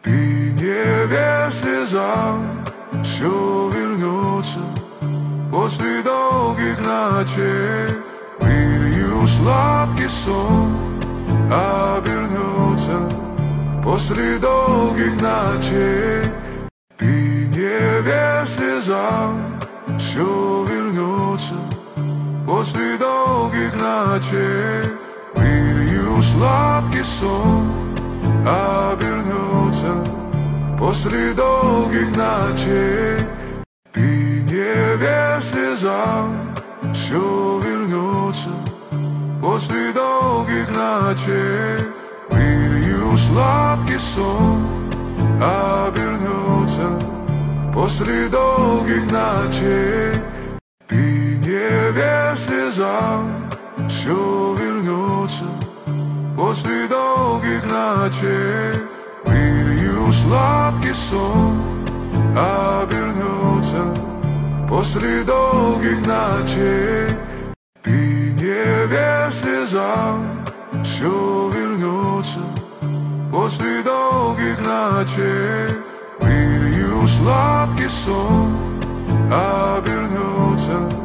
Ты не верь слезам, все вернется после долгих ночей. Мирью сладкий сон обернется после долгих ночей. Ты не верь слезам, все вернется после долгих ночей. Мирью сладкий сон обернется после долгих ночей. Ты не верь слезам, все вернется после долгих ночей. Мирью сладкий сон обернется после долгих ночей. Ты не верь слезам, все вернется после долгих ночей. Мирью сладкий сон обернется после долгих ночей. Ты не верь слезам, все вернется после долгих ночей. Мирью сладкий сон обернется